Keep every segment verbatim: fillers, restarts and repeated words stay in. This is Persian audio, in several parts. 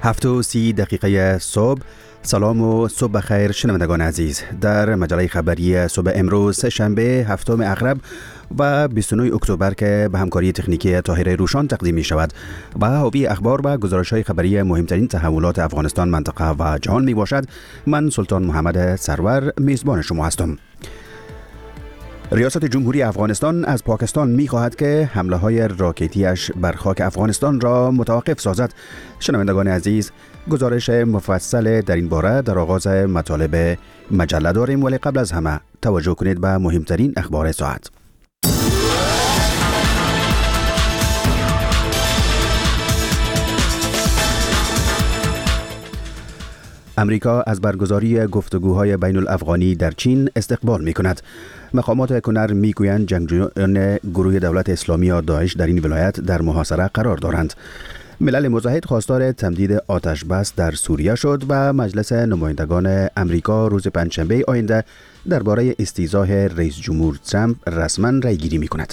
هفت و سی دقیقه صبح. سلام و صبح بخیر شنوندگان عزیز. در مجله خبری صبح امروز شنبه هفتم اغرب و بیست و نه اکتبر که به همکاری تکنیکی طاهر روشان تقدیم می شود و حاوی اخبار و گزارش های خبری مهمترین تحولات افغانستان، منطقه و جهان می باشد. من سلطان محمد سرور میزبان شما هستم. ریاست جمهوری افغانستان از پاکستان می خواهد که حمله های راکتیش بر خاک افغانستان را متوقف سازد. شنوندگان عزیز، گزارش مفصل در این باره در آغاز مطالب مجله داریم، ولی قبل از همه توجه کنید به مهمترین اخبار ساعت. امریکا از برگزاری گفتگوهای بین الافغانی در چین استقبال می کند. مقامات کنر می گویند جنگجویان گروه دولت اسلامی یا داعش در این ولایت در محاصره قرار دارند. ملل متحد خواستار تمدید آتش بس در سوریه شد و مجلس نمایندگان امریکا روز پنجشنبه آینده درباره استیضاح رئیس جمهور ترامپ رسما رای گیری می کند.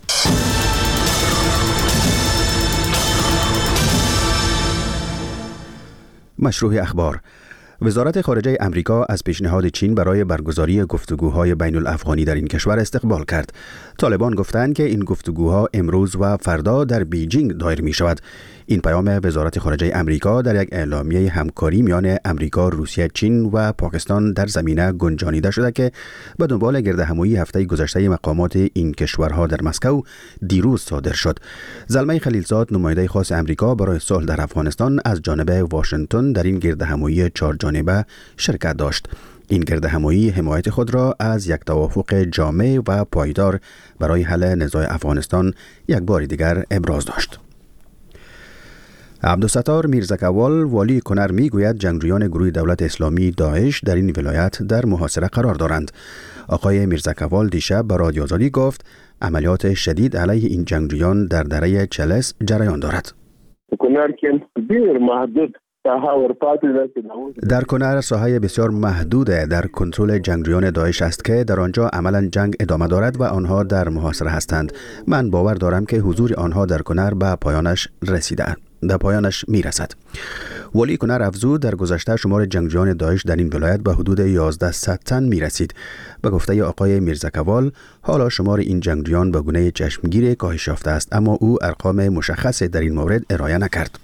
مشروع اخبار. وزارت خارجه امریکا از پیشنهاد چین برای برگزاری گفتگوهای بین الافغانی در این کشور استقبال کرد. طالبان گفتند که این گفتگوها امروز و فردا در بیجینگ دایر می شود. این پیام وزارت خارجه امریکا در یک اعلامیه همکاری میان امریکا، روسیه، چین و پاکستان در زمینه گنجانیده شده که به دنبال گردهمایی هفته گذشته مقامات این کشورها در مسکو دیروز صادر شد. زلمه خلیلزاد، نماینده خاص امریکا برای صلح در افغانستان، از جانب واشنگتن در این گردهمایی چهار جانبه شرکت داشت. این گردهمایی حمایت خود را از یک توافق جامع و پایدار برای حل نزاع افغانستان یک بار دیگر ابراز داشت. عبدالستار میرزکوال، والی کنر، می گوید جنگجویان گروه دولت اسلامی داعش در این ولایت در محاصره قرار دارند. آقای میرزکوال دیشب به رادیو آزادی گفت عملیات شدید علیه این جنگجویان در دره چلس جریان دارد. کنر که بیر محدود در کنر ساحه بسیار محدود در کنترل جنگجویان داعش است که در آنجا عملا جنگ ادامه دارد و آنها در محاصره هستند. من باور دارم که حضور آنها در کنر به پایانش رسیده به پایانش میرسد. ولی کنر افزود در گذشته شمار جنگجویان داعش در این ولایت به حدود یازده صد تن میرسید. به گفته آقای میرزکوال، حالا شمار این جنگجویان به گونه چشمگیر کاهش یافته است، اما او ارقام مشخصی در این مورد ارائه نکرد.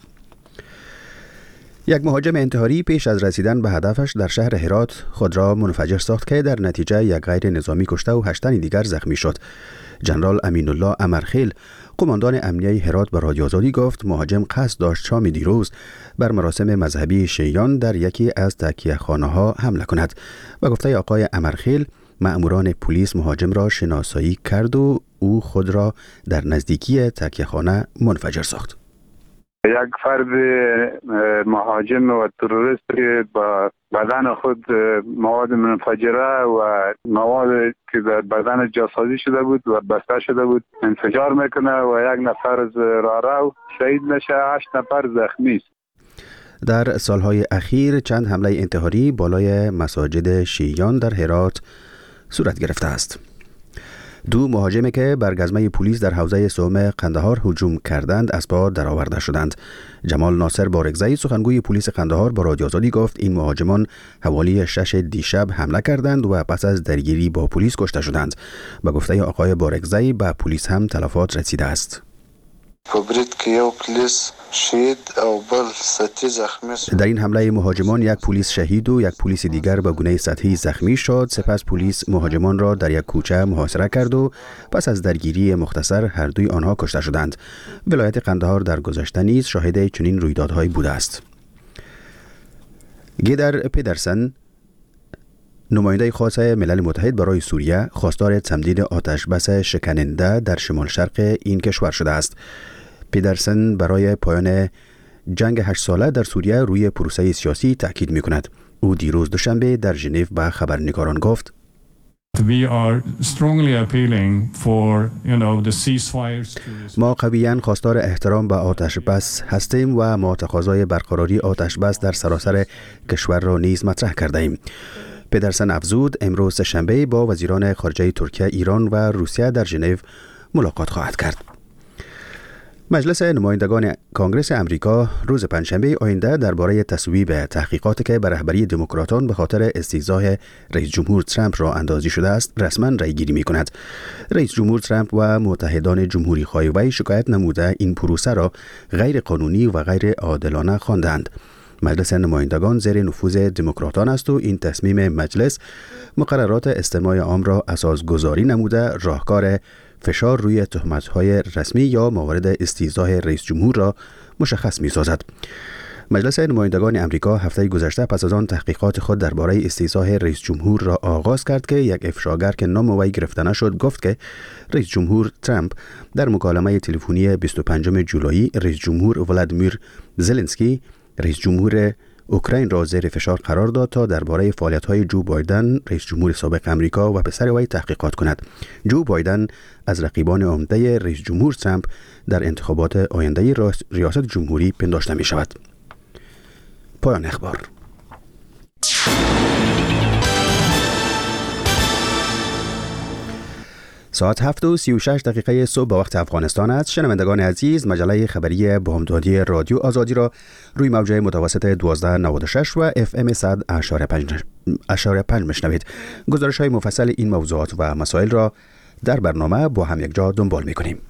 یک مهاجم انتحاری پیش از رسیدن به هدفش در شهر هرات خود را منفجر ساخت که در نتیجه یک غیر نظامی کشته و هشت تن دیگر زخمی شد. جنرال امین الله امرخیل، قماندان امنیه هرات، به رادیو آزادی گفت مهاجم قصد داشت شام دیروز بر مراسم مذهبی شیعیان در یکی از تکیه‌خانه‌ها حمله کند. و گفته آقای امرخیل، مأموران پلیس مهاجم را شناسایی کرد و او خود را در نزدیکی تکیه‌خانه منفجر ساخت. یک فرد مهاجم و تروریست که با بدن خود مواد منفجره و مواد که در بدن جاسازی شده بود و بسته شده بود انفجار میکنه و یک نفر از راهرو شهید میشه، هشت نفر زخمی است. در سالهای اخیر چند حمله انتحاری بالای مساجد شیعیان در هرات صورت گرفته است. دو مهاجمی که بر گزمه پلیس در حوزه سوم قندهار هجوم کردند از پا درآورده شدند. جمال ناصر بارگزئی، سخنگوی پلیس قندهار، با رادیو آزادی گفت این مهاجمان حوالی شش دیشب حمله کردند و پس از درگیری با پلیس کشته شدند. به گفته آقای بارگزئی به پلیس هم تلفات رسیده است. در این حمله مهاجمان یک پلیس شهید و یک پلیس دیگر به گونه سطحی زخمی شد. سپس پلیس مهاجمان را در یک کوچه محاصره کرد و پس از درگیری مختصر هر دوی آنها کشته شدند. ولایت قندهار در گذشته نیز شاهد چنین رویدادهایی بوده است. گیدر پدرسن، نماینده خاص ملل متحد برای سوریه، خواستار تمدید آتش بس شکننده در شمال شرق این کشور شده است. پدرسن برای پایان جنگ هشت ساله در سوریه روی پروسه سیاسی تاکید می کند. او دیروز دوشنبه در ژنو به خبرنگاران گفت We are strongly appealing for, you know, the ceasefires. ما قویاً خواستار احترام به آتش بس هستیم و ما تقاضای برقراری آتش بس در سراسر کشور را نیز مطرح کرده ایم. پدرسن افزود امروز شنبه با وزیران خارجه ترکیه، ایران و روسیه در ژنو ملاقات خواهد کرد. مجلس نمایندگان کانگرس امریکا روز پنجشنبه آینده درباره تصویب تحقیقاتی که به رهبری دموکراتان به خاطر استیضاح رئیس جمهور ترامپ را اندازی شده است رسما رأی گیری می کند. رئیس جمهور ترامپ و متحدان جمهوری خواه وی شکایت نموده این پروسه را غیر قانونی و غیر عادلانه خواندند. مجلس نمایندگان زیر نفوذ دموکراتان است و این تصمیم مجلس مقررات استماع عام را اساسگذاری نموده راهکار فشار روی تهمت‌های رسمی یا موارد استیضاح رئیس جمهور را مشخص می‌سازد. مجلس نمایندگان امریکا هفته گذشته پس از آن تحقیقات خود درباره استیضاح رئیس جمهور را آغاز کرد که یک افشاگر که نام وی گرفته نشد گفت که رئیس جمهور ترامپ در مکالمه تلفنی بیست و پنجم جولای رئیس جمهور ولادیمیر زلنسکی رئیس جمهور اوکراین را زیر فشار قرار داد تا درباره فعالیت‌های جو بایدن رئیس جمهور سابق امریکا و پسر وی تحقیقات کند. جو بایدن از رقیبان عمده رئیس جمهور ترامپ در انتخابات آینده ریاست جمهوری پنداشته می شود. پایان اخبار. ساعت هفت و سی و شش دقیقه صبح به وقت افغانستان است. شنوندگان عزیز، مجله خبری بامدادی رادیو آزادی را روی موجه متوسط دوازده نود و شش و اف ام صد اشاره پنج مشنوید. گزارش های مفصل این موضوعات و مسائل را در برنامه با هم یک جا دنبال می کنیم.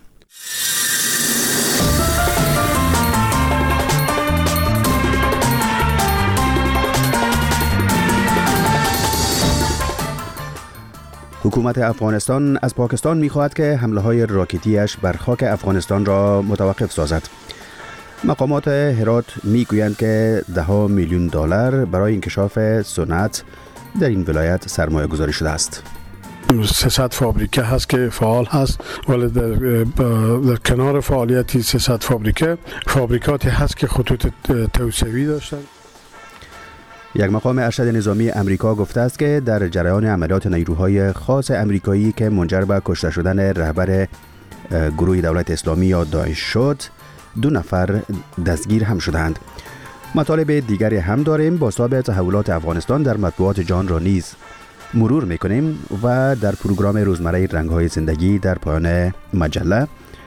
حکومت افغانستان از پاکستان می‌خواهد که حمله‌های راکتی‌اش بر خاک افغانستان را متوقف سازد. مقامات هرات می‌گویند که ده ها میلیون دلار برای انکشاف صنعت در این ولایت سرمایه گذاری شده است. سیصد فابریکه هست که فعال هست، ولی در, در کنار فعالیت سیصد فابریکه فابریکاتی هست که خطوط توسعه‌ای داشتند. یک مقام ارشد نظامی امریکا گفته است که در جریان عملیات نیروهای خاص امریکایی که منجر به کشته شدن رهبر گروه دولت اسلامی یا داعش شد، دو نفر دستگیر هم شدند. مطالب دیگری هم داریم. بازتاب تحولات افغانستان در مطبوعات جهان را نیز مرور میکنیم و در پروگرام روزمره رنگ‌های زندگی در پایان مجله.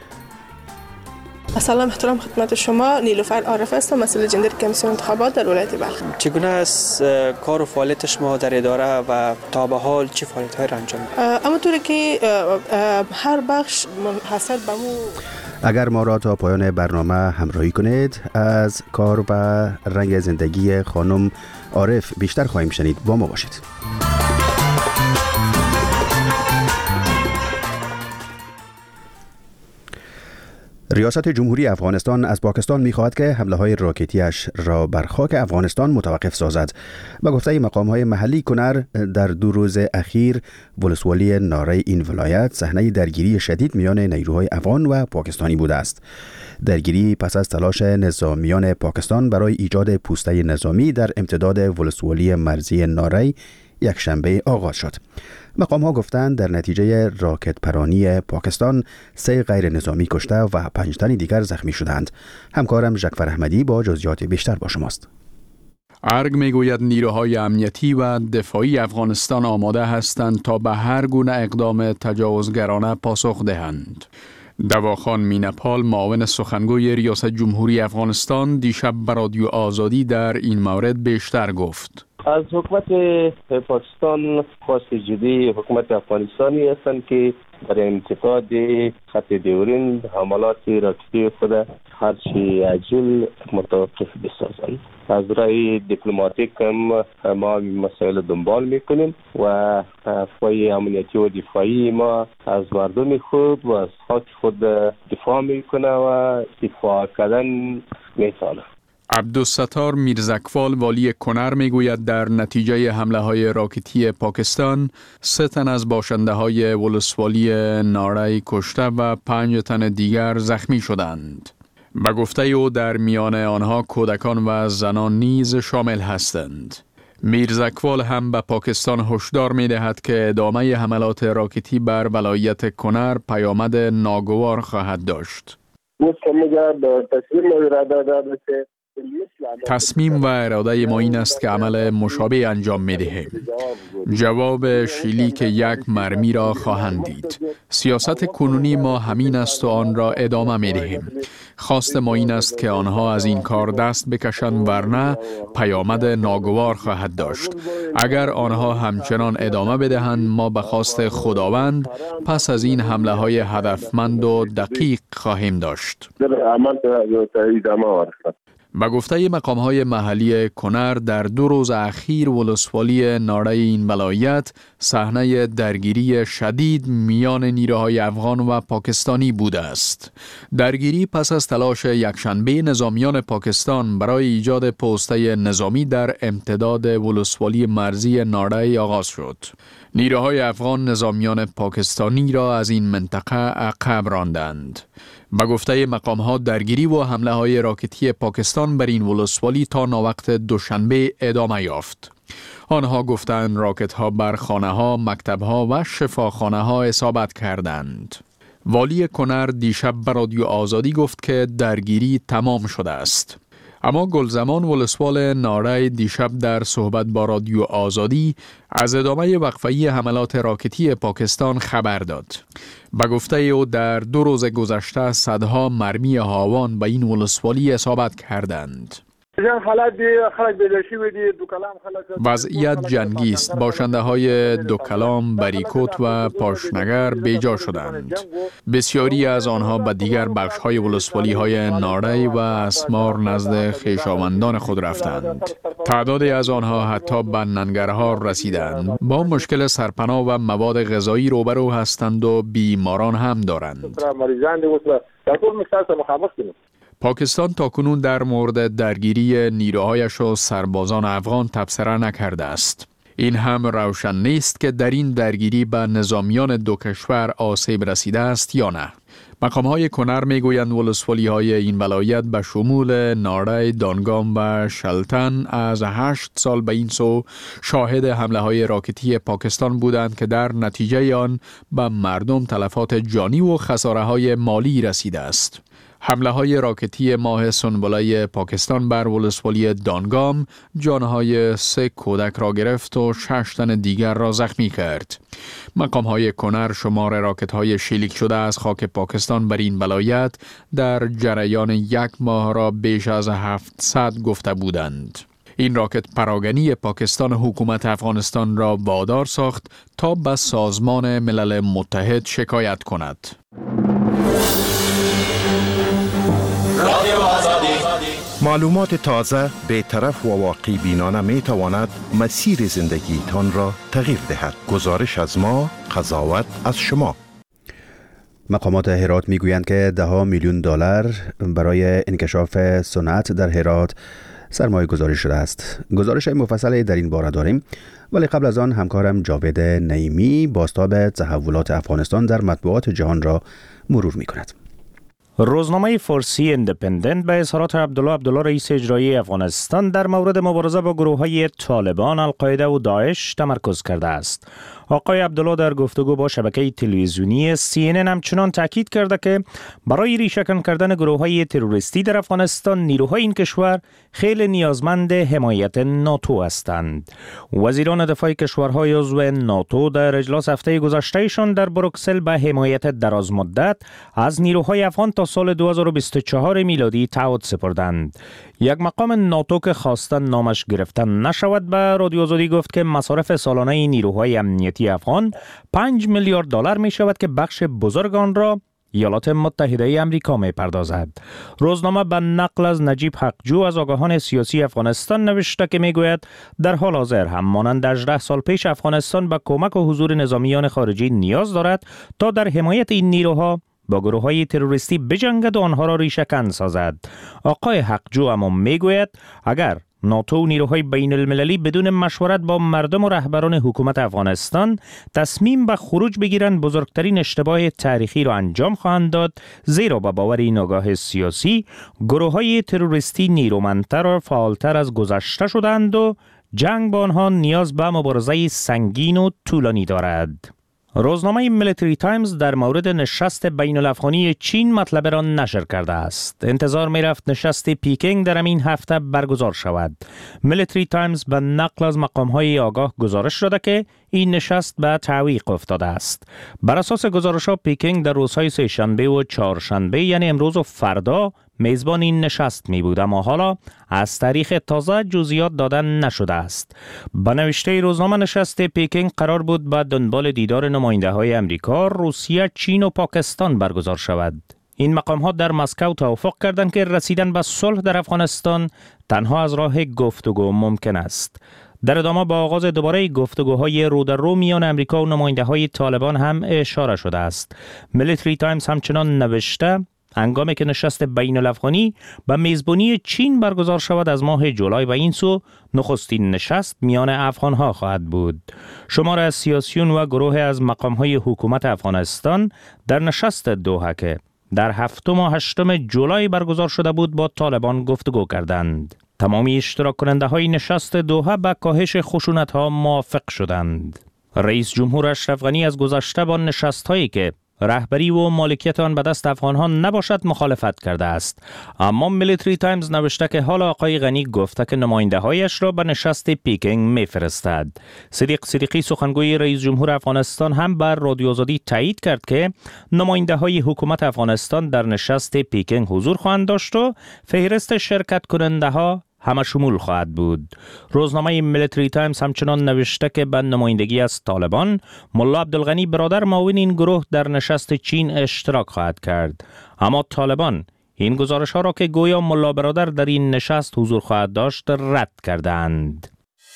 سلام احترام خدمت شما. نیلوفر عارف هستم، مسئول جندر کمیسیون انتخابات در ولایت بلخ. چگونه است کار و فعالیت شما در اداره و تا به حال چه فعالیت‌هایی را انجام می‌دهید؟ اما طوری که هر بخش منحصر به مو. اگر ما را تا پایان برنامه همراهی کنید، از کار و رنگ زندگی خانم عارف بیشتر خواهیم شنید. با ما باشید. ریاست جمهوری افغانستان از پاکستان می‌خواهد که حمله‌های راکتی‌اش را بر خاک افغانستان متوقف سازد. به گفته مقام‌های محلی کنر، در دو روز اخیر ولسوالی ناره این ولایت صحنه درگیری شدید میان نیروهای افغان و پاکستانی بوده است. درگیری پس از تلاش نظامیان پاکستان برای ایجاد پوسته نظامی در امتداد ولسوالی مرزی ناره یک شنبه آغاز شد. مقام ها گفتند در نتیجه راکت پرانی پاکستان سه غیر نظامی کشته و پنج تن دیگر زخمی شدند. همکارم جعفر احمدی با جزئیات بیشتر با شماست. ارگ میگوید نیروهای امنیتی و دفاعی افغانستان آماده هستند تا به هر گونه اقدام تجاوزگرانه پاسخ دهند. دواخان مینپال، معاون سخنگوی ریاست جمهوری افغانستان، دیشب به رادیو آزادی در این مورد بیشتر گفت. از حکومت پاکستان خواست جدی حکومت افغانستانی هستند که برای انتقاد خط دیورین حملات راکتی خود هرچی عجل متوقف بسازند. از رای دیپلماتیک هم ما مسائل دنبال میکنیم و فای امنیتی و دفاعی ما از مردم خود و از خاک خود دفاع میکنه و دفاع کردن میتونه. عبدالستار میرزکوال، والی کنر، میگوید در نتیجه حمله های راکتی پاکستان سه تن از باشنده های ولسوالی ناره کشته و پنج تن دیگر زخمی شدند. به گفته او در میان آنها کودکان و زنان نیز شامل هستند. میرزکوال هم به پاکستان هشدار می‌دهد که ادامه حملات راکتی بر ولایت کنر پیامد ناگوار خواهد داشت. مستمجا به تصویر نظر داده که تصمیم و اراده ما این است که عمل مشابه انجام می دهیم. جواب شلیک یک مرمی را خواهند دید. سیاست کنونی ما همین است و آن را ادامه می دهیم. خواست ما این است که آنها از این کار دست بکشند، ورنه پیامد ناگوار خواهد داشت. اگر آنها همچنان ادامه بدهند، ما به خواست خداوند پس از این حمله های هدفمند و دقیق خواهیم داشت. با گفته مقام‌های محلی کنر، در دو روز اخیر ولسوالی ناړی این ولایت صحنه درگیری شدید میان نیروهای افغان و پاکستانی بوده است. درگیری پس از تلاش یکشنبه نظامیان پاکستان برای ایجاد پوسته نظامی در امتداد ولسوالی مرزی ناړی آغاز شد. نیروهای افغان نظامیان پاکستانی را از این منطقه عقب راندند. با گفته مقام‌ها درگیری و حمله های راکتی پاکستان بر این ولسوالی تا ناوقت دوشنبه ادامه یافت. آنها گفتند راکت ها بر خانه ها، مکتب ها و شفاخانه ها اصابت کردند. والی کنر دیشب به رادیو آزادی گفت که درگیری تمام شده است. اما گلزمان ولسوال ناړی دیشب در صحبت با رادیو آزادی از ادامه وقفه‌ای حملات راکتی پاکستان خبر داد. به گفته او در دو روز گذشته صدها مرمی هاوان به این ولسوالی اصابت کردند. وضعیت جنگی است. باشنده های دوکلام، بریکوت و پاشنگر بیجا شدند. بسیاری از آنها به دیگر بخش های ولسوالی های ناړی و اسمار نزد خویشاوندان خود رفتند. تعدادی از آنها حتی به ننگرهار رسیدند. با مشکل سرپناه و مواد غذایی روبرو هستند و بیماران هم دارند. پاکستان تاکنون در مورد درگیری نیروهایش و سربازان افغان تبصره نکرده است. این هم روشن نیست که در این درگیری به نظامیان دو کشور آسیب رسیده است یا نه. مقام‌های کنر میگویند ولسوالی‌های این ولایت به شمول ناړی، دانگام و شلتن از هشت سال به این سو شاهد حمله‌های راکتی پاکستان بودند که در نتیجه آن به مردم تلفات جانی و خساره‌های مالی رسیده است. حمله های راکتی ماه سنبله پاکستان بر ولسوالی دانگام جانهای سه کودک را گرفت و شش تن دیگر را زخمی کرد. مقام های کنر شمار راکت های شلیک شده از خاک پاکستان بر این ولایت در جریان یک ماه را بیش از هفتصد گفته بودند. این راکت پراگنی پاکستان حکومت افغانستان را وادار ساخت تا به سازمان ملل متحد شکایت کند. معلومات تازه، بی‌طرف و واقع بینانه می تواند مسیر زندگی تان را تغییر دهد. گزارش از ما، قضاوت از شما. مقامات هرات می گویند که ده ها میلیون دلار برای انکشاف صنعت در هرات سرمایه گذاری شده است. گزارش مفصلی در این باره داریم، ولی قبل از آن همکارم جاوید نعیمی بازتاب تحولات افغانستان در مطبوعات جهان را مرور می کند. روزنامه فارسی اندپندنت به اظهارات عبدالله عبدالله رئیس اجرایی افغانستان در مورد مبارزه با گروه‌های طالبان، القاعده و داعش تمرکز کرده است. آقای عبدالله در گفتگو با شبکه تلویزیونی سی ان ان همچنان تاکید کرده که برای ریشه‌کن کردن گروه‌های تروریستی در افغانستان نیروهای این کشور خیلی نیازمند حمایت ناتو هستند. وزیران دفاع کشورهای عضو ناتو در اجلاس هفته گذشتهشان در بروکسل به حمایت درازمدت از نیروهای افغان تا سال دو هزار و بیست و چهار میلادی تعهد سپردند. یک مقام ناتو که خواستن نامش گرفته نشود به رادیو آزادی گفت که مصارف سالانه نیروهای امنیتی افغان پنج میلیارد دلار می شود که بخش بزرگ آن را ایالات متحده آمریکا می پردازد. روزنامه به نقل از نجیب حقجو از آگاهان سیاسی افغانستان نوشته که می گوید در حال حاضر هم مانند هجده سال پیش افغانستان به کمک و حضور نظامیان خارجی نیاز دارد تا در حمایت این نیروها با گروه‌های تروریستی بجنگد و آنها را ریشه‌کن سازد. آقای حقجو اما میگوید اگر ناتو و نیروهای بین المللی بدون مشورت با مردم و رهبران حکومت افغانستان تصمیم به خروج بگیرند، بزرگترین اشتباه تاریخی را انجام خواهند داد، زیرا به باور این آگاه سیاسی گروه‌های تروریستی نیرومندتر و فعالتر از گذشته شدند و جنگ با آنها نیاز به مبارزه سنگین و طولانی دارد. روزنامه میلیتری تایمز در مورد نشست بین الافغانی چین مطلب را نشر کرده است. انتظار می رفت نشست پیکینگ در این هفته برگزار شود. میلیتری تایمز به نقل از مقام‌های آگاه گزارش داده که این نشست به تعویق افتاده است. بر اساس گزارش‌ها پیکینگ در روزهای سه شنبه و چهارشنبه یعنی امروز و فردا میزبان این نشست می بود، اما حالا از تاریخ تازه جزئیات دادن نشده است. با نوشته روزنامه نشست پیکینگ قرار بود با دنبال دیدار نماینده های امریکا، روسیه، چین و پاکستان برگزار شود. این مقام ها در مسکو توافق کردند که رسیدن به صلح در افغانستان تنها از راه گفتگو ممکن است. در ادامه با آغاز دوباره گفتگوهای رو در رو میان امریکا و نماینده های طالبان هم اشاره شده است. میلیتری تایمز همچنان نوشته هنگامی که نشست بین الافغانی به میزبانی چین برگزار شود از ماه جولای و این سو نخستین نشست میان افغانها خواهد بود. شمار از سیاسیون و گروه از مقامهای حکومت افغانستان در نشست دوحه که در هفتم و هشتم جولای برگزار شده بود با طالبان گفتگو کردند. تمامی اشتراک کننده های نشست دوحه به کاهش خشونت ها موافق شدند. رئیس جمهور اشرف غنی از گذشته با نشست هایی که رهبری و مالکیت آن به دست افغان‌ها نباشد مخالفت کرده است، اما میلیتری تایمز نوشته که حالا آقای غنی گفته که نماینده‌هایش را به نشست پیکینگ می‌فرستد. صدیق صدیقی سخنگوی رئیس جمهور افغانستان هم بر رادیو آزادی تایید کرد که نماینده‌های حکومت افغانستان در نشست پیکینگ حضور خواهند داشت و فهرست شرکت کننده‌ها همه شمول خواهد بود. روزنامه میلیتری تایمز همچنان نوشته که به نمایندگی از طالبان ملا عبدالغنی برادر معاون این گروه در نشست چین اشتراک خواهد کرد، اما طالبان این گزارش ها را که گویا ملا برادر در این نشست حضور خواهد داشت رد کردند.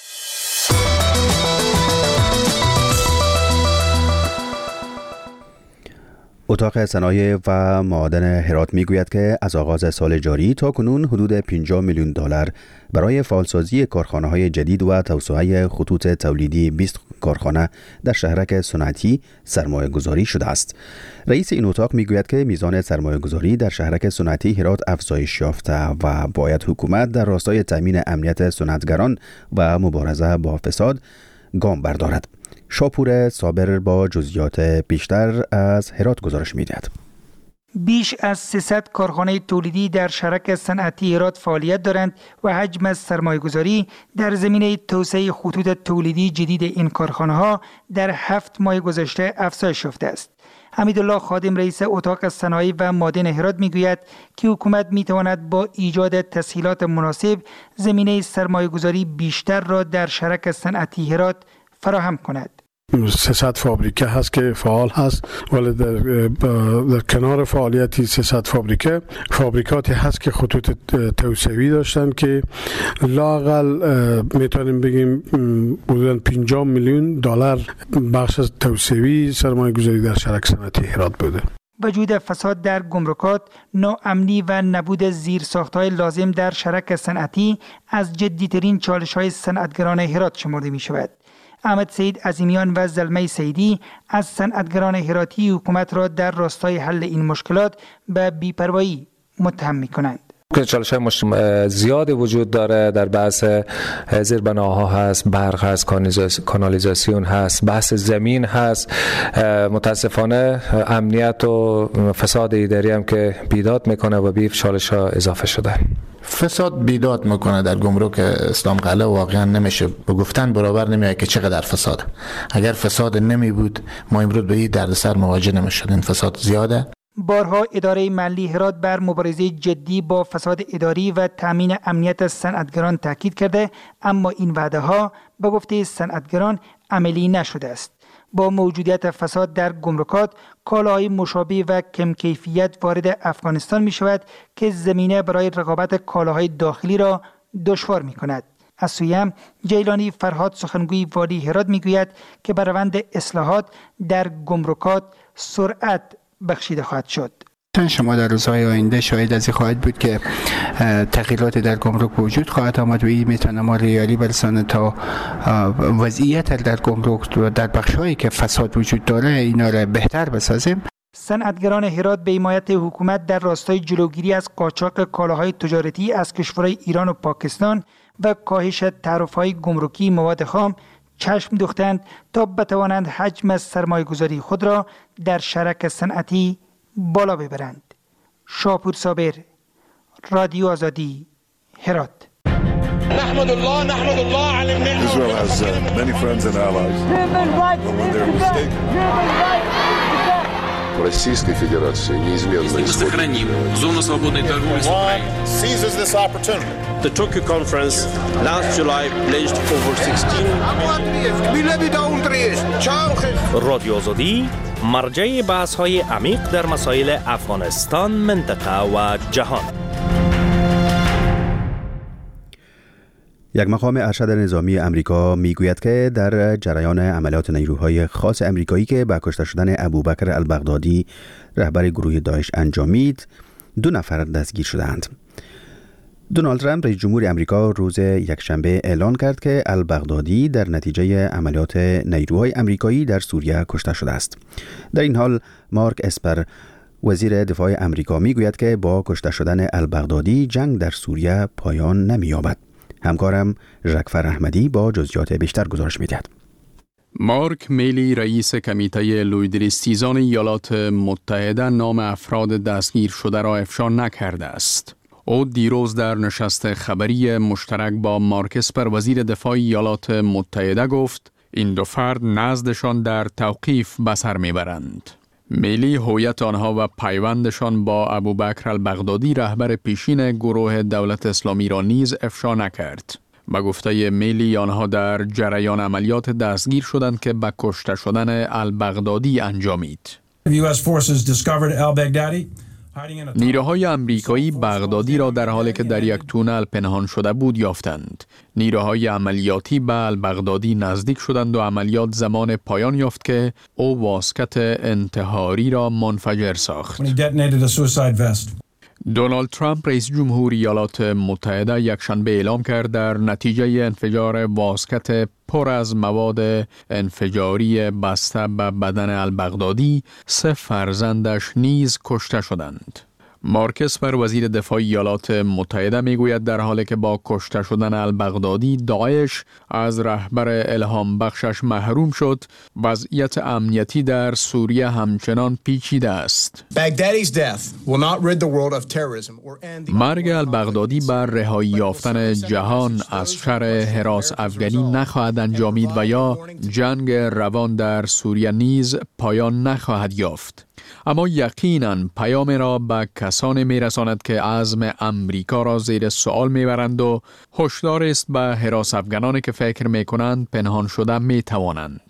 اتاق صنایع و معادن هرات میگوید که از آغاز سال جاری تا کنون حدود پنجاه میلیون دلار برای فعالسازی کارخانه‌های جدید و توسعه خطوط تولیدی بیست کارخانه در شهرک صنعتی سرمایه گذاری شده است. رئیس این اتاق میگوید که میزان سرمایه گذاری در شهرک صنعتی هرات افزایش یافته و باید حکومت در راستای تامین امنیت صنعتگران و مبارزه با فساد گام بردارد. شاپور صابر با جزئیات بیشتر از هرات گزارش می‌دهد. بیش از سیصد کارخانه تولیدی در شهرک صنعتی هرات فعالیت دارند و حجم سرمایه‌گذاری در زمینه توسعه خطوط تولیدی جدید این کارخانه‌ها در هفت ماه گذشته افزایش یافته است. حمیدالله خادم رئیس اتاق صنایع و معادن هرات میگوید که حکومت میتواند با ایجاد تسهیلات مناسب زمینه سرمایه‌گذاری بیشتر را در شهرک صنعتی هرات فراهم کند. سیصد فابریکه هست که فعال هست، ولی در, در کنار فعالیت سیصد فابریکه فابریکاتی هست که خطوط توسعه‌ای داشتن که لااقل میتونیم بگیم حدود پنجاه میلیون دلار بخش از توسعه‌ای سرمایه گذاری در شهرک صنعتی هرات بوده. وجود فساد در گمرکات، ناامنی و نبود زیرساخت‌های لازم در شهرک صنعتی از جدی‌ترین چالش‌های صنعتگران هرات شمرده می‌شود. احمد سید عظیمیان و زلمه سیدی از صنعتگران هراتی حکومت را در راستای حل این مشکلات به بی‌پروایی متهم می‌کنند. چالش‌های مش... زیاد وجود داره، در بحث زیربناها هست، برق هست، کانالیزاسیون هست، بحث زمین هست. متاسفانه امنیت و فساد اداری هم که بیداد میکنه و به چالش‌ها اضافه شده. فساد بیداد میکنه در گمرک اسلام قلعه واقعا نمیشه به گفتن برابر نمیاد که چقدر فساد. اگر فساد نمی بود ما امروز به این دردسر مواجه نمیشد. این فساد زیاده. بارها اداره ملی هرات بر مبارزه جدی با فساد اداری و تامین امنیت صنعتگران تاکید کرده، اما این وعده ها به گفته صنعتگران عملی نشده است. با موجودیت فساد در گمرکات، کالاهای مشابه و کم کیفیت وارد افغانستان می شود که زمینه برای رقابت کالاهای داخلی را دشوار می کند. از سوی هم جیلانی فرهاد سخنگوی والی هرات می گوید که بر روند اصلاحات در گمرکات سرعت بخشیده خواهد شد. شما در روزهای آینده شاید از این خواهد بود که تغییرات در گمرک وجود خواهد آمد و این میتونه ما ریالی برسانه تا وضعیت در گمرک و در بخش‌هایی که فساد وجود داره اینا را بهتر بسازیم. صنعتگران هرات به حمایت حکومت در راستای جلوگیری از قاچاق کالاهای تجارتی از کشورهای ایران و پاکستان و کاهش تعرفه‌های گمرکی مواد خام چشم دوختند تا بتوانند حجم سرمایه گذاری خود را در شرک صنعتی بالا ببرند. شاپور صابر، رادیو آزادی، هرات. نحمد الله نحمد الله على النعمة. Israel has uh, many friends and allies. But when they're mistaken. Российской Федерации неизменно сохраним зону свободной торговли с Украиной. Seizes this opportunity. The Tokyo conference last July pledged over sixteen. رادیو آزادی مرجع بحث‌های عمیق در مسائل افغانستان، منطقه و جهان. یک مقام ارشد نظامی امریکا میگوید که در جریان عملیات نیروهای خاص امریکایی که به کشته شدن ابوبکر البغدادی رهبر گروه داعش انجامید، دو نفر دستگیر شدند. دونالد ترامپ رئیس جمهور امریکا روز یکشنبه اعلان کرد که البغدادی در نتیجه عملیات نیروهای امریکایی در سوریه کشته شده است. در این حال مارک اسپر وزیر دفاع امریکا میگوید که با کشته شدن البغدادی جنگ در سوریه پایان نمی‌یابد. همکارم ژکفر احمدی با جزئیات بیشتر گزارش می‌دهد. مارک میلی رئیس کمیته لویدریستیزان ایالات متحده نام افراد دستگیر شده را افشا نکرده است. او دیروز در نشست خبری مشترک با مارک اسپر وزیر دفاع ایالات متحده گفت این دو فرد نزدشان در توقیف به سر میبرند. میلی هویت آنها و پیوندشان با ابوبکر البغدادی رهبر پیشین گروه دولت اسلامی را نیز افشا نکرد. به گفته میلی آنها در جریان عملیات دستگیر شدند که به کشته شدن البغدادی انجامید. نیروهای امریکایی بغدادی را در حالی که در یک تونل پنهان شده بود یافتند. نیروهای عملیاتی به البغدادی نزدیک شدند و عملیات زمان پایان یافت که او واسکت انتحاری را منفجر ساخت. دونالد ترامپ رئیس جمهور ایالات متحده یکشنبه اعلام کرد در نتیجه انفجار واسکت پر از مواد انفجاری بسته به بدن البغدادی سه فرزندش نیز کشته شدند. مارک اسپر وزیر دفاع ایالات متحده میگوید در حالی که با کشته شدن البغدادی داعش از رهبر الهام بخشش محروم شد، وضعیت امنیتی در سوریه همچنان پیچیده است. مرگ البغدادی بر رهایی یافتن جهان از شر حراس افغانی نخواهد انجامید و یا جنگ روان در سوریه نیز پایان نخواهد یافت. اما یقیناً پیام را به کسانی میرساند که عزم امریکا را زیر سوال میبرند و هشدار است به حراس افغانانی که فکر میکنند پنهان شده میتوانند.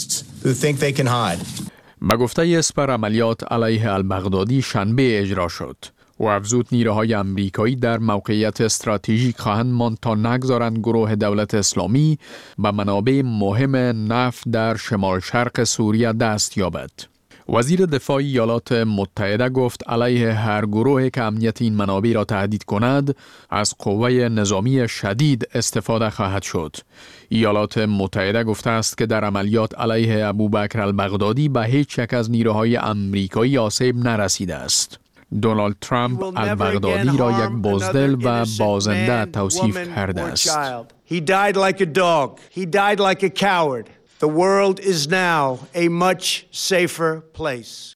به گفته اسپر عملیات علیه البغدادی شنبه اجرا شد و افزود نیروهای امریکایی در موقعیت استراتژیک خواهند ماند تا نگذارند گروه دولت اسلامی به منابع مهم نفت در شمال شرق سوریه دست یابد. وزیر دفاع ایالات متحده گفت علیه هر گروهی که امنیت این منابع را تهدید کند از قوه نظامی شدید استفاده خواهد شد. ایالات متحده گفته است که در عملیات علیه ابوبکر البغدادی به هیچ یک از نیروهای امریکایی آسیب نرسیده است. دونالد ترامپ البغدادی را یک بزدل و بازنده توصیف کرده است. He died like a dog. He died like a coward. The world is now a much safer place.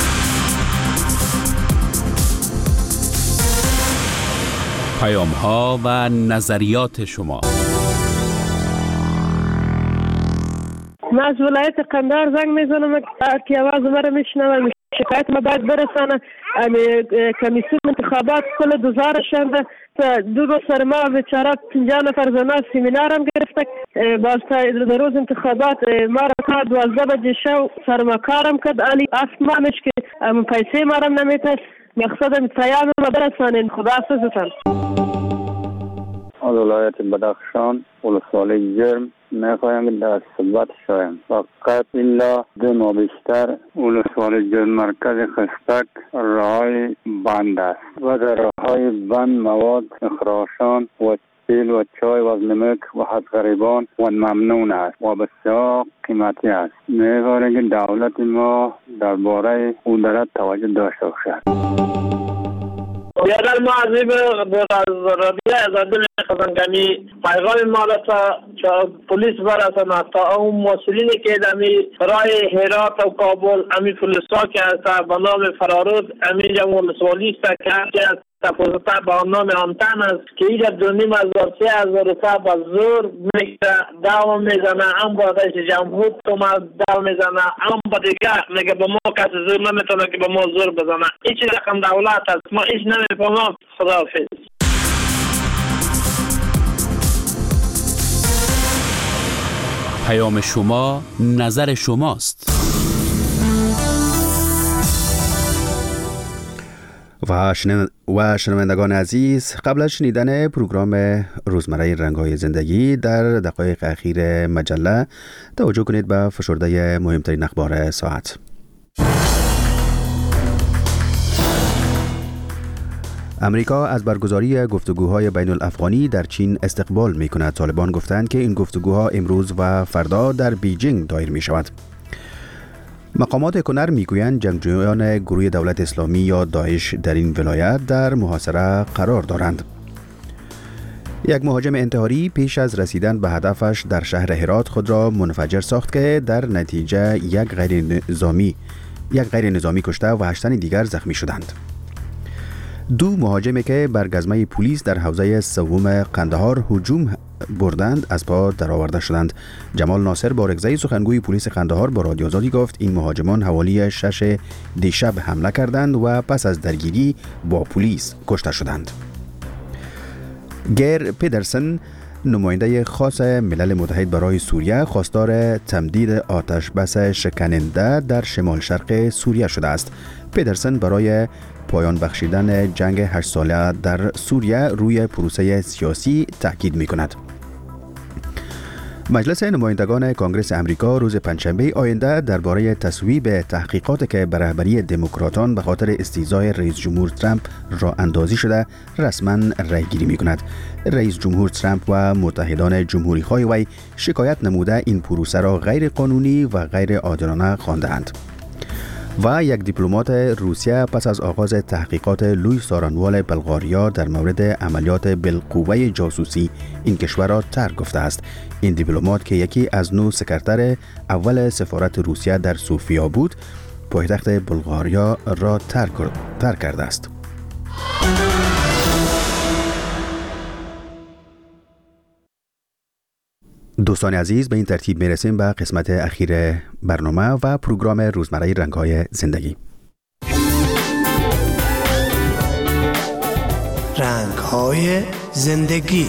پیام‌ها و نظریات شما. من از ولایت قندهار زنگ میزنم که آواز مرا میشنوم. شکایت ما باید برسانه. کمیسیون انتخابات کل دوزار شنده دو روز سر ما بیچاره پنجاه نفر زنا سیمینار هم گرفته. باز تا روز انتخابات ما را تا دوازده بجه شو سر ما کارم کرد. علی اسمانش که پیسه ما را نمیتست. مقصدم پیام ما برسانین. خدا حافظتان. از ولایت بدخشان ولسوالی جرم میخوایم در ثبت شویم. فقط الا دو ماه بیشتر ولسوالی جرم مرکز خستک راهای بند است و در راهای بند مواد اخراشان و تیل و چای و نمک و حد غریبان و ممنون است و بسیار قیمتی است. می‌خواهیم که دولت ما درباره او دارد توجه داشته باشد. یادم معذب از رادیو ازاده میخواستن کمی پیغام ما را تا پلیس برسن تا اون مسئولینی که دمی رای هرات و کابل امی پلیسا که هست به نام فرارود امی جمهور سوالیست که هست تپوزتا با نام آمتن است که ایجا دونیم از ورسی از ورسا با زور میگه داو میزنه ام با رئیس جمهور تو ما داو میزنه ام با دیگه میگه با ما کسی زور نمیتونه که با ما زور بزنه این چیز رقم دولت است ما ایش نمیفهمم. خداحافظ. پیام شما نظر شماست. و, شنو... و شنوندگان عزیز، قبل از شنیدن پروگرام روزمره رنگ‌های زندگی در دقایق اخیر مجله توجه کنید به فشرده مهمترین اخبار ساعت. امریکا از برگزاری گفتگوهای بین الافغانی در چین استقبال می کند. طالبان گفتند که این گفتگوها امروز و فردا در بیجینگ دایر می شود. مقامات کنر میگویند جنگجویان گروه دولت اسلامی یا داعش در این ولایت در محاصره قرار دارند. یک مهاجم انتحاری پیش از رسیدن به هدفش در شهر هرات خود را منفجر ساخت که در نتیجه یک غیر نظامی یک غیر نظامی کشته و هشت تن دیگر زخمی شدند. دو مهاجمی که بر گزمه پلیس در حوزه سوم قندهار هجوم بردند از پا درآورده شدند. جمال ناصر بارگزی سخنگوی پلیس قندهار با رادیو آزادی گفت این مهاجمان حوالی شش دیشب حمله کردند و پس از درگیری با پلیس کشته شدند. گر پیدرسن نماینده خاص ملل متحد برای سوریه خواستار تمدید آتش بس شکننده در شمال شرق سوریه شده است. پیدرسن برای پایان بخشیدن جنگ هشت ساله در سوریه روی پروسه سیاسی تاکید می کند. مجلس نمایندگان کنگره امریکا روز پنجشنبه آینده درباره تصویب تحقیقات که به رهبری دموکراتان به خاطر استیزای رئیس جمهور ترامپ راه اندازی شده رسما رأی گیری می کند. رئیس جمهور ترامپ و متحدان جمهوری خواه وی شکایت نموده این پروسه را غیر قانونی و غیر عادلانه خواندند. و یک دیپلمات روسیه پس از آغاز تحقیقات لوی سارانوال بلغاریا در مورد عملیات بالقوه جاسوسی این کشور را ترک گفته است. این دیپلمات که یکی از نو سکرتر اول سفارت روسیه در سوفیا بود، پایتخت بلغاریا را ترک ترک کرده است. دوستان عزیز، به این ترتیب میرسیم به قسمت اخیر برنامه و پروگرام روزمره رنگ‌های زندگی. رنگ‌های زندگی.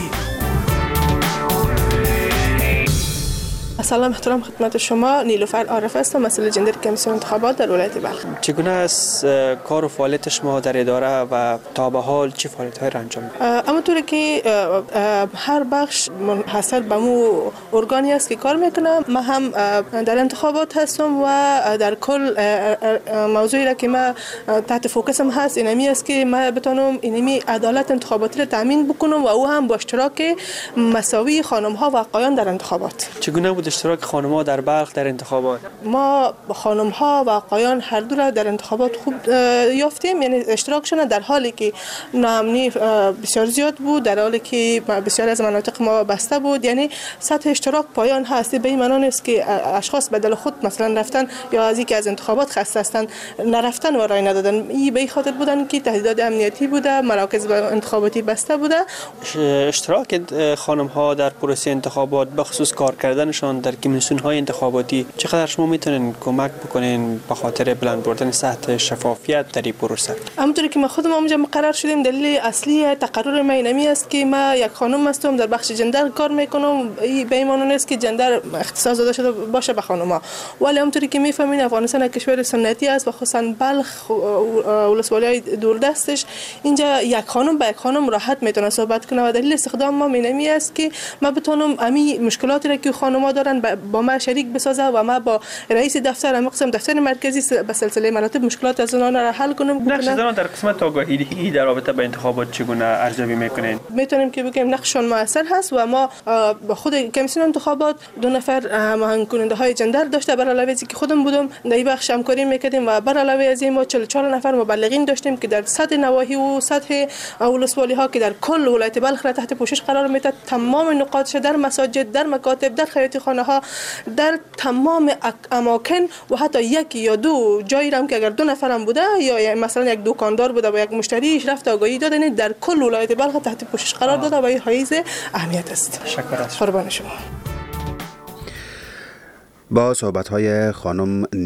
سلام احترام خدمت شما. نیلوفر عارف هستم، مسئول جندر کمیسیون انتخابات در ولایت بلخ. چگونه است کار و فعالیت شما در اداره و تا به حال چه فعالیت‌هایی را انجام می‌دهید؟ اما طوری که هر بخش منحصر به مو ارگانی است که کار میکنم، من هم در انتخابات هستم و در کل موضوعی را که من تحت فوکسم هست اینمی است که من بتونم اینمی عدالت انتخاباتی را تامین بکنم و او هم با اشتراک مساوی خانم‌ها و آقایان در انتخابات. چگونه بود اشتراک خانم‌ها در بلخ در انتخابات؟ ما خانم‌ها و آقایان هر دو را در انتخابات خوب یافتیم، یعنی اشتراکشون در حالی که ناامنی بسیار زیاد بود، در حالی که بسیار از مناطق ما بسته بود، یعنی سطح اشتراک پایان هست. به این معنی است که اشخاص بدل خود مثلا رفتن یا از اینکه از انتخابات خسته هستند نرفتن و رای ندادن. این به این خاطر بودن که تهدیدات امنیتی بوده، مراکز انتخاباتی بسته بوده. اشتراک خانم‌ها در پروسه انتخابات به خصوص کار کردنشان در کمیسیون‌های انتخاباتی چقدر شما میتونین کمک بکنین به خاطر بلند بردن سطح شفافیت در این پروسه؟ همونطوری که ما خودم اونجا مقرر شدیم، دلیل اصلی تقرر ما اینمی است که ما یک خانم هستم، در بخش جندر کار میکنم. به این معنی است که جندر اختصاص داده شده باشه به خانم‌ها، ولی همونطوری که میفهمین افغانستان کشور سنتی است و خصوصا بلخ ولسوالی‌های دوردستش اینجا یک خانم با یک خانم راحت میتونه صحبت کنه و دلیل استخدام ما اینمی است که ما بتونم امی مشکلاتی را که خانم‌ها دارن دارن با ما شریک بسازه و ما با رئیس دفتر مقسم دفتر مرکزی به سلسله مراتب مشکلات از اونها را حل کنیم. نقش زنان در قسمت آگاهی در رابطه با انتخابات چگونه ارزیابی میکنین؟ میتونیم که بگیم نقششون موثر هست و ما با خود کمیسیون انتخابات دو نفر هماهنگ کننده های جندر داشته. بر علاوه از اینکه خودم بودم در این بخش همکاری میکردیم و بر علاوه از این ما چهل و چهار نفر مبلغین داشتیم که در سطح نواحی و سطح ولسوالی ها که در کل ولایت بلخ را تحت پوشش قرار میده، تمام نقاطش در مساجد، در مکاتب، در خیاطی خانه ها، در تمام اماکن و حتی یک یا دو جایی هم که اگر دو نفرم بوده یا مثلا یک دکاندار بوده و یک مشتریش رفت آگاهی دادن در کل ولایت بلخ تحت پوشش قرار داده و این حیز اهمیت است. تشکر از قربان شما. با صحبت‌های خانم